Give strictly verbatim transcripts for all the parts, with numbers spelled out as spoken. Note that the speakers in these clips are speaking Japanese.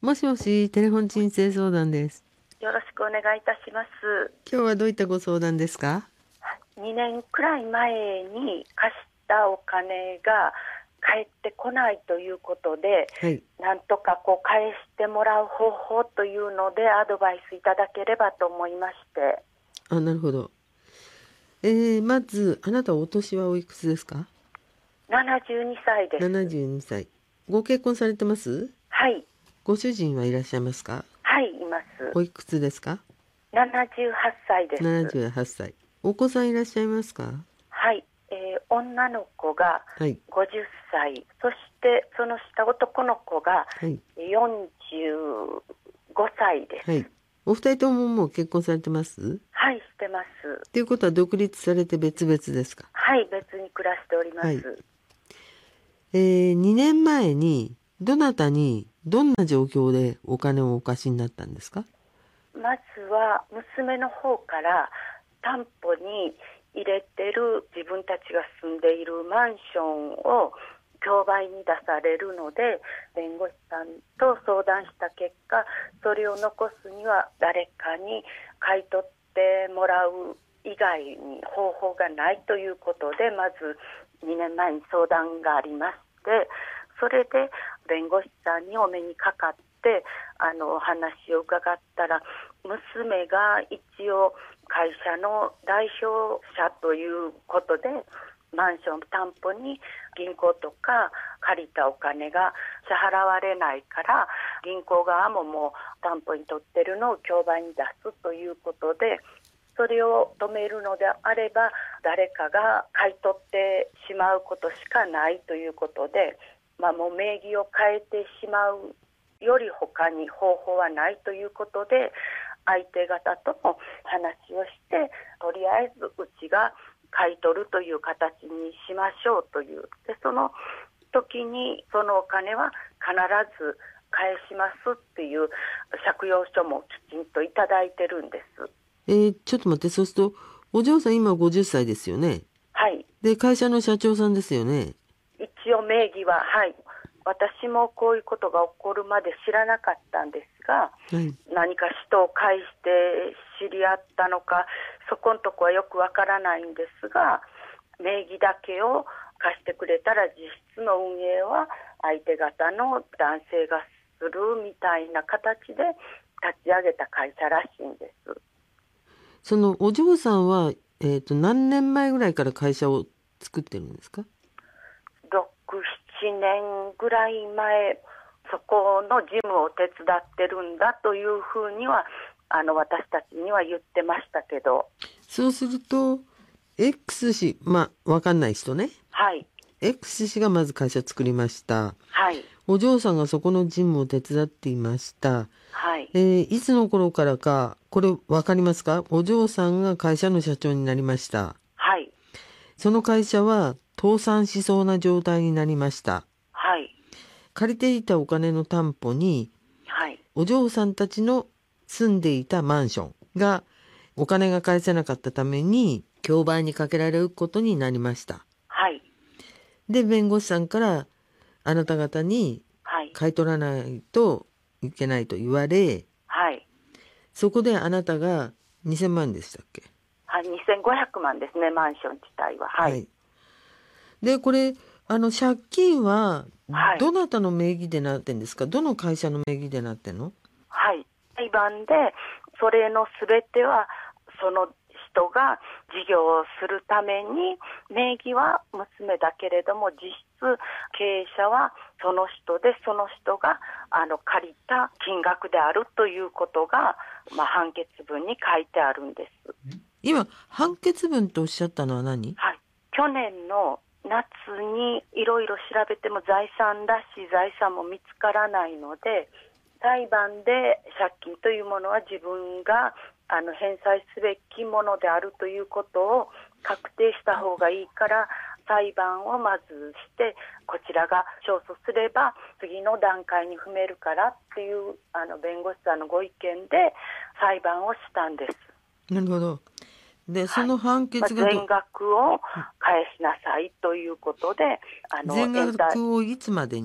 もしもし、テレフォン鎮静相談です。 よろしくお願いいたします。 今日はどういったご相談ですか？ にねんくらい前に貸したお金が返ってこないということで、 はい。 なんとかこう返してもらう方法というのでアドバイスいただければと思いまして。 あ、なるほど。えー、まず、あなたお年はおいくつですか？ ななじゅうにさいです。 ななじゅうにさい。ご結婚されてます？ はい。 ご主人はいらっしゃいますか？ はい、います。 おいくつですか？ ななじゅうはっさいです。 ななじゅうはっさい。お子さんいらっしゃいますか？ はい、えー女の子がはい。 ごじゅっさい、そしてその下男の子がはい。 よんじゅうごさいです。 はい。お二人とももう結婚されてます？ はい、してます。 ということは独立されて別々ですか？ はい、別に暮らしておりまはい。 す。 えー、にねんまえにどなたにどんな状況でお金をお貸しになったんですか？ まずは娘の方から担保に入れてる自分たちが住んでいるマンションを競売に出されるので、弁護士さんと相談した結果、それを残すには誰かに買い取ってもらう以外に方法がないということで、まずにねんまえに相談がありまして、それで弁護士さんにお目にかかってあのお話を伺ったら、娘が一応会社の代表者ということでマンション担保に銀行とか借りたお金が支払われないから、銀行側ももう担保に取ってるのを競売に出すということで、それを止めるのであれば誰かが買い取ってしまうことしかないということで、まあ、もう名義を変えてしまうより他に方法はないということで、相手方とも話をして、とりあえずうちが買い取るという形にしましょうという。で、その時にそのお金は必ず返しますっていう借用書もきちんといただいてるんです。 えー、ちょっと待って、そうすると、お嬢さん今ごじゅっさいですよね。 はい。 で、会社の社長さんですよね。 一応名義は、はい。私もこういうことが起こるまで知らなかったんですが、 はい。 何か人を介して知り合ったのか、そこのとこはよくわからないんですが、名義だけを貸してくれたら実質の運営は相手方の男性がするみたいな形で立ち上げた会社らしいんです。 そのお嬢さんは、えっと、何年前ぐらいから会社を作ってるんですか？ ろく、ななねんぐらい前、そこの事務を手伝ってるんだというふうにはあの私たちには言ってましたけど。 そうすると、X 氏、まあ、わかんない人ね。 はい。 X 氏がまず会社作りました。 はい。 お嬢さんがそこの事務を手伝っていました。 はい。 えー、いつの頃からか、これわかりますか？お嬢さんが会社の社長になりました。 はい。 その会社は倒産しそうな状態になりました。 はい。 借りていたお金の担保に、 はい。 お嬢さんたちの住んでいたマンションがお金が返せなかったために競売にかけられることになりました。 はい。 で、弁護士さんからあなた方にはい。 買い取らないといけないと言われ、 はい。 そこであなたがにせんまんでしたっけ？ はい。にせんごひゃくまんですね、マンション自体は。はい。 はい。で、これ、あの、借金ははい。 どなたの名義でなってんですか？どの会社の名義でなってんの？ はい。裁判で、それのすべては、その人が事業をするために、名義は娘だけれども、実質経営者はその人で、その人があの借りた金額であるということが、まあ、判決文に書いてあるんです。 今、判決文とおっしゃったのは何？ はい。去年の夏にいろいろ調べても財産らしい財産も見つからないので、裁判で借金というものは自分があの返済すべきものであるということを確定した方がいいから、裁判をまずしてこちらが勝訴すれば次の段階に踏めるからっていうあの弁護士さんのご意見で裁判をしたんです。 なるほど。で、そはい。 の判まあ、 決がど、 全額を返しなさいということで、あの全延滞額をいつまでに？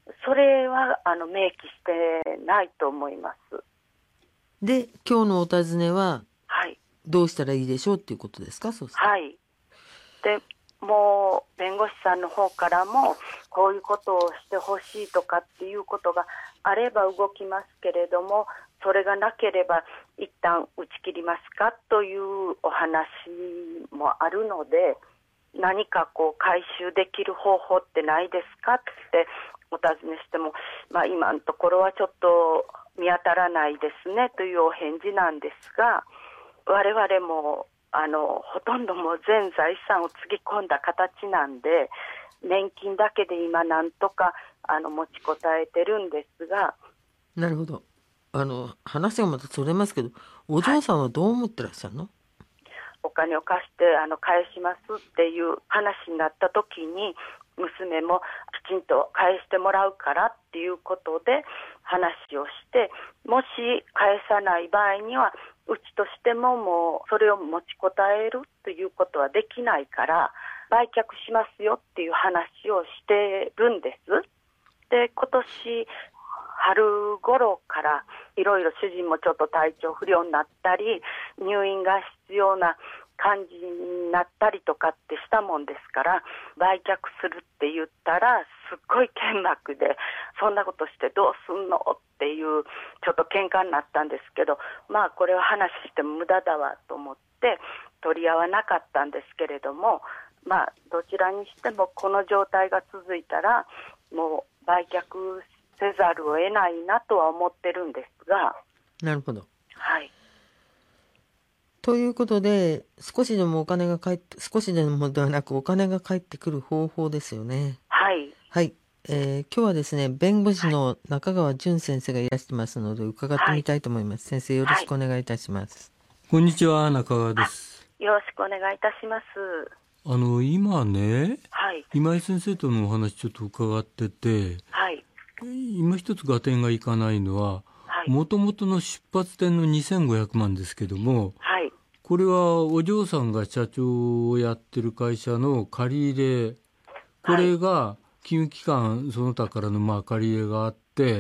それはあの明記してないと思います。 で、今日のお尋ねは、 はい、 どうしたらいいでしょうっていうことですか？そうすると。 はい。で、もう弁護士さんの方からもこういうことをしてほしいとかっていうことがあれば動きますけれども、それがなければ一旦打ち切りますかというお話もあるので、何かこう回収できる方法ってないですかってお尋ねしても、まあ、今のところはちょっと見当たらないですねというお返事なんですが、我々もあのほとんどもう全財産をつぎ込んだ形なんで、年金だけで今なんとかあの持ちこたえてるんですが。 なるほど。あの話がまたそれますけど、お嬢さんはどう思ってらっしゃるの？はい、 お金を貸してあの返しますっていう話になった時に、娘もきちんと返してもらうからっていうことで話をして、もし返さない場合にはうちとしてももうそれを持ちこたえるということはできないから売却しますよっていう話をしてるんです。で、今年春頃からいろいろ主人もちょっと体調不良になったり入院が必要な感じになったりとかってしたもんですから、売却するって言ったらすっごい剣幕で、そんなことしてどうすんのっていうちょっと喧嘩になったんですけど、まあこれは話しても無駄だわと思って取り合わなかったんですけれども、まあどちらにしてもこの状態が続いたらもう売却せざるを得ないなとは思ってるんですが。 なるほど。 はい。 ということで、少しでもお金が返って、少しでもではなくお金が返ってくる方法ですよね。 はい。 はい。えー、今日はですね、弁護士の中川淳先生がいらしてますので、伺ってみたいと思います。はい、先生、よろしくお願いいたします。 はい、こんにちは、中川です。 よろしくお願いいたします。 あの、今ね、 はい、 今井先生とのお話ちょっと伺ってて、 はい、 今一つ合点がいかないのは、もともとの出発点のにせんごひゃくまんですけども、 はい、 これはお嬢さんが社長をやってる会社の借り入れ、これが金融機関その他からのまあ借り入れがあって、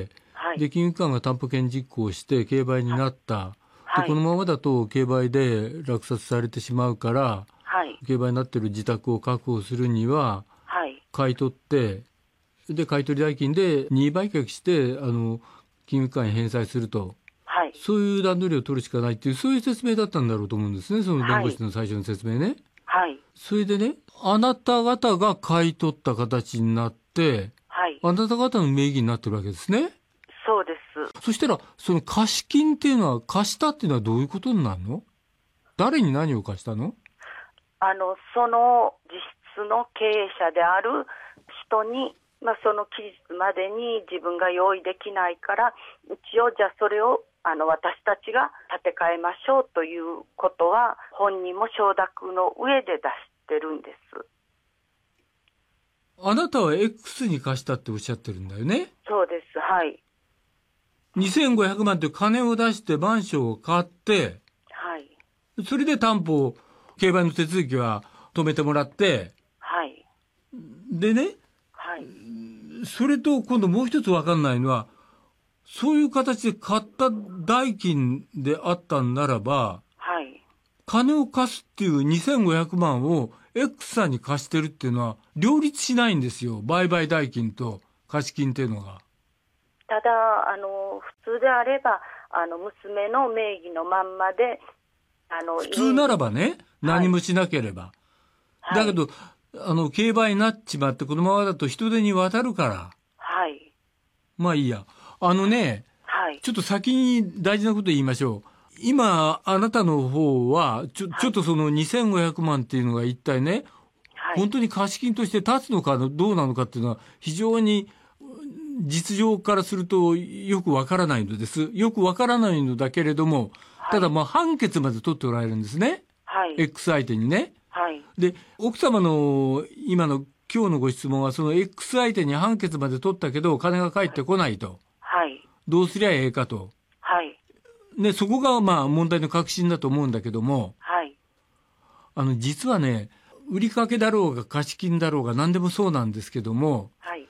はい、で金融機関が担保権実行して競売になった、はい、でこのままだと競売で落札されてしまうから、はい、競売になってる自宅を確保するには、はい、買い取ってで買い取り代金で任意売却してあの金融機関に返済すると、はい、そういう段取りを取るしかないっていう、そういう説明だったんだろうと思うんですね、その弁護士の最初の説明ね。はい、それでね、あなた方が買い取った形になって、はい、あなた方の名義になってるわけですね。 そうです。 そしたらその貸金っていうのは、貸したっていうのはどういうことになるの？誰に何を貸したの？ あのその実質の経営者である人に、まあ、その期日までに自分が用意できないから、一応じゃあそれをあの私たちが立て替えましょうということは本人も承諾の上で出してるんです。 あなたは X に貸したっておっしゃってるんだよね。 そうです。はい。 にせんごひゃくまんって金を出してマンションを買って、はい、それで担保競売の手続きは止めてもらって、はい、でね、はい、それと今度もう一つ分かんないのは、そういう形で買った代金であったんならば、はい、金を貸すっていうにせんごひゃくまんを X さんに貸してるっていうのは両立しないんですよ、売買代金と貸金っていうのが。 ただあの普通であればあの娘の名義のまんまで、あの普通ならばね、何もしなければ、はい、だけどあの競売になっちまってこのままだと人手に渡るから、はい、まあいいや。あのね、はい、ちょっと先に大事なこと言いましょう。今あなたの方はちょ、はい、ちょっとそのにせんごひゃくまんっていうのが一体ね、はい、本当に貸金として立つのかどうなのかっていうのは非常に実情からするとよくわからないのです。よくわからないのだけれども、はい、ただまあ判決まで取っておられるんですね、はい、X 相手にね、はい、で奥様の今の今日のご質問はその X 相手に判決まで取ったけど金が返ってこないと、はい、どうすりゃええかと、はいね、そこがまあ問題の核心だと思うんだけども、はい、あの実はね、売りかけだろうが貸金だろうが何でもそうなんですけども、はい、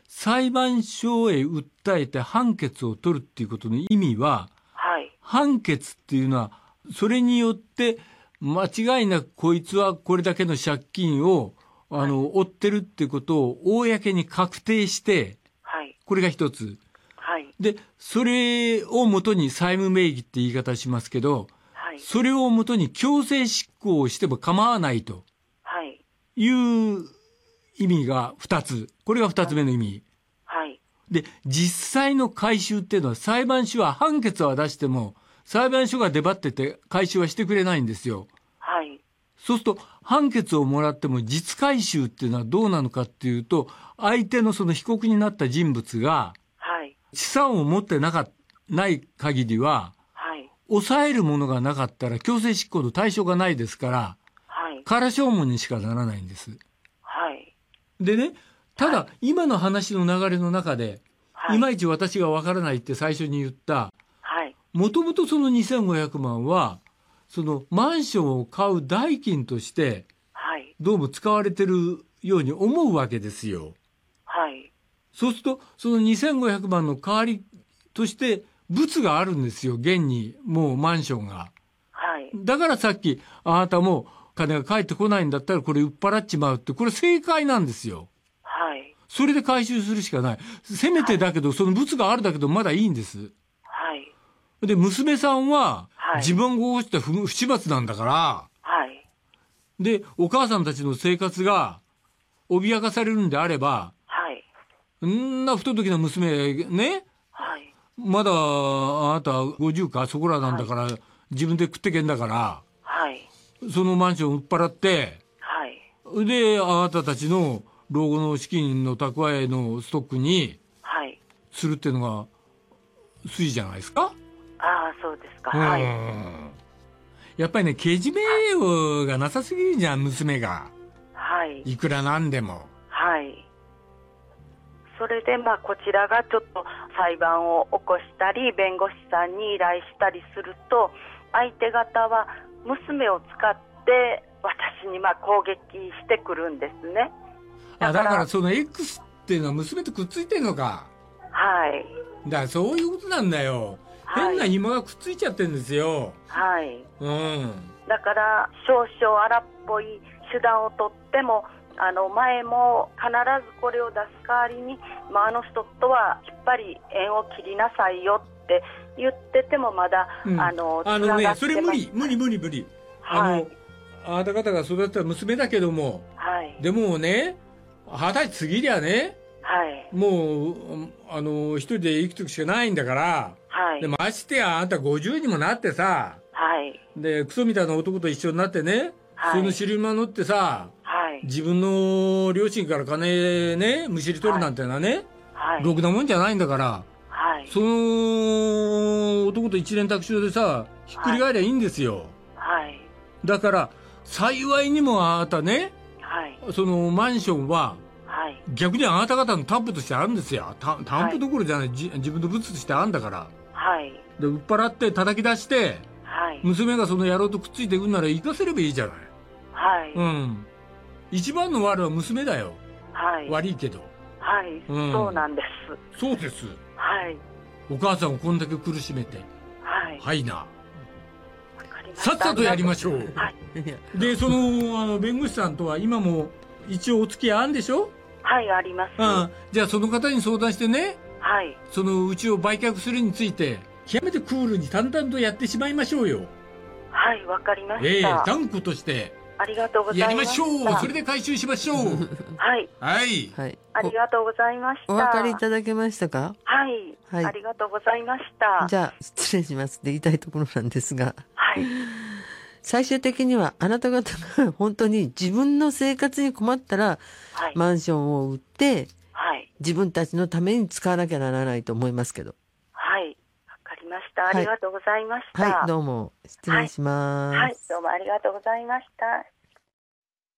裁判所へ訴えて判決を取るっていうことの意味は、 はい、 判決っていうのはそれによって間違いなくこいつはこれだけの借金をあの、はい、負ってるっていうことを公に確定して、 はい、 これが一つ、 はい、 でそれをもとに債務名義って言い方しますけど、 はい、 それをもとに強制執行をしても構わないという意味が二つ、これが二つ目の意味、 はい、 で実際の回収っていうのは裁判所は判決は出しても裁判所が出張ってて回収はしてくれないんですよ。 はい、 そうすると判決をもらっても実回収っていうのはどうなのかっていうと、相手のその被告になった人物が資産を持ってなかない限りは、はい、抑えるものがなかったら強制執行の対象がないですから、はい、空証文にしかならないんです、 はい、 でね、ただ、はい、今の話の流れの中で、はい、いまいち私がわからないって最初に言った、もともとそのにせんごひゃくまんはそのマンションを買う代金としてどうも使われてるように思うわけですよ。 はい。 そうするとそのにせんごひゃくまんの代わりとして物があるんですよ、現にもうマンションが。 はい。だからさっきあなたも金が返ってこないんだったらこれ売っ払っちまうって、これ正解なんですよ。 はい。 それで回収するしかない。せめてだけど、はい、その物があるだけどまだいいんです。 はい。 で娘さんは自分が起こした不不始末なんだから、 はい、 でお母さんたちの生活が脅かされるんであれば、 はい、 んな不届きな娘ね、 はい、 まだあなたごじゅうかそこらなんだから、はい、自分で食ってけんだから、 はい、 そのマンション売っ払って、 はい、 であなたたちの老後の資金の蓄えのストックにするっていうのが筋じゃないですか。 ああ、そうですか。はい。 やっぱりね、けじめようがなさすぎるじゃん、娘が。 はい。 いくらなんでも。 はい。それで、まあ、こちらがちょっと裁判を起こしたり、弁護士さんに依頼したりすると、相手方は娘を使って私にまあ攻撃してくるんですね。 だから、あ、だからその X っていうのは娘とくっついてるのか。 はい。 だからそういうことなんだよ。変な紐がくっついちゃってるんですよ。 はい。 うん。 だから少々荒っぽい手段をとっても、あの前も必ずこれを出す代わりに、まあ、あの人とはきっぱり縁を切りなさいよって言っててもまだ、 うん、 あのあのね、それ無理無理無理無理。 はい、 あのあなた方が育てた娘だけども、 はい、 でもね、二十歳過ぎりゃね、 はい、 もうあの一人で生きていくしかないんだから、はい、でましてやあんたごじゅうにもなってさ、 はい、 でクソみたいな男と一緒になってね、はい、その尻間乗ってさ、はい、自分の両親から金ねむしり取るなんてのはね、はい、ろくなもんじゃないんだから、はい、その男と一連卓上でさひっくり返りゃいいんですよ、 はい、 だから幸いにもあなたね、 はい、 そのマンションははい、 逆にあなた方の担保としてあるんですよ。担保どころじゃない、はい、自分の物としてあるんだから、はい、で売っ払って叩き出して、はい、娘がその野郎とくっついていくんなら行かせればいいじゃない、 はい、 うん、一番の悪は娘だよ、 はい、 悪いけど、 はい、うん、そうなんです。そうです、 はい、 お母さんをこんだけ苦しめて、 はい、 はいな、さっさとやりましょう、はい、でそのあの弁護士さんとは今も一応お付き合いあるんでしょ。 はい、あります。 ああ、じゃあその方に相談してね、 はい、 そのうちを売却するについて極めてクールに淡々とやってしまいましょうよ。 はい、わかりました。 ええー、断固としてありがとうございました。 やりましょう。それで回収しましょう。 はいはい、 はい、ありがとうございました。 お分かりいただけましたか。 はい、はい、ありがとうございました。 じゃあ失礼しますって言いたいところなんですが、 はい、 最終的にはあなた方が本当に自分の生活に困ったら、はい、マンションを売って、はい、自分たちのために使わなきゃならないと思いますけど。 はい、わかりました。ありがとうございました。 はい、はい、どうも失礼します。 はい、はい、どうもありがとうございました。